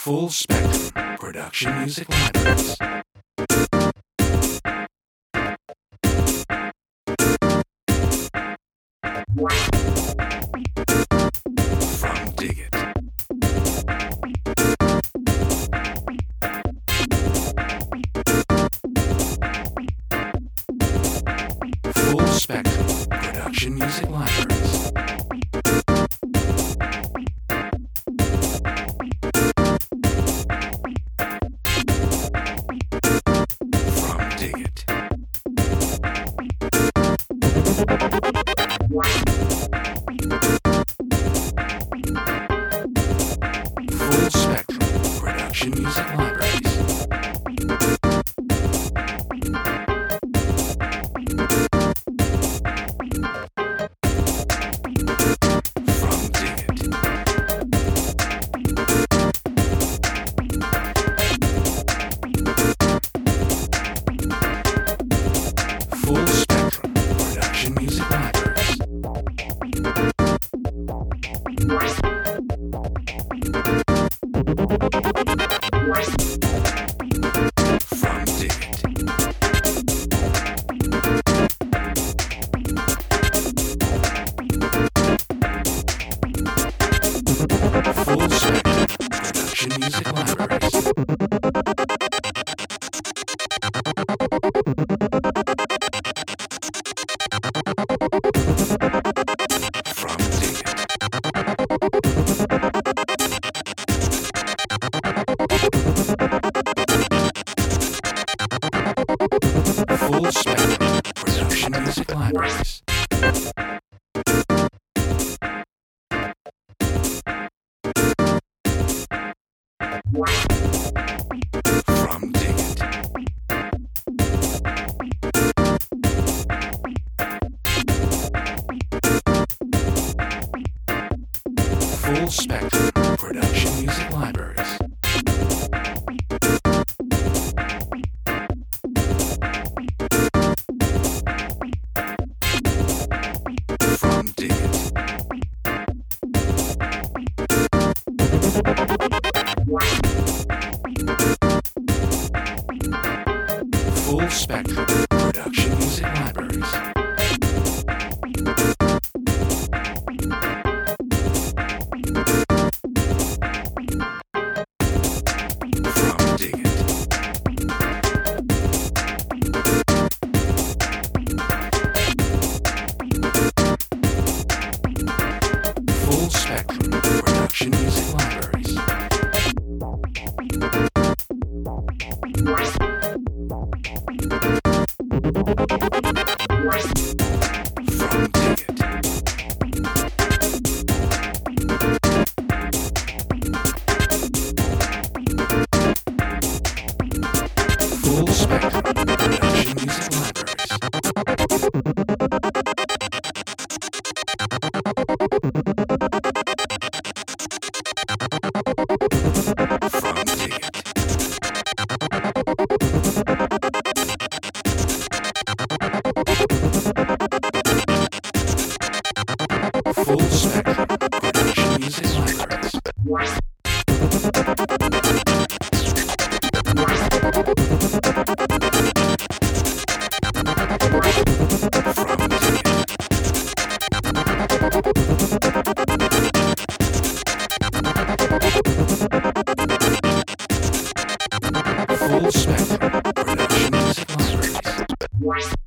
Full Spectrum Production Music Libraries. From Dig It. Full Spectrum Production Music Libraries. From Dig It. Full Spectrum Production Music Libraries. From Dig It. Full Spectrum Production Music Libraries. From Dig It. Full Spectrum Production Music Libraries. From Dig It. Full Spectrum Production Music Libraries. From Dig It. Full Spectrum Production Music Libraries. From Dig It. Full Spectrum Production Music Libraries. From Dig It. Full Spectrum Production Music Libraries. From Dig It. Full Spectrum Production Music Libraries. From Dig It. Full Spectrum Production Music Libraries. From Dig It. Full Spectrum Production Music Libraries.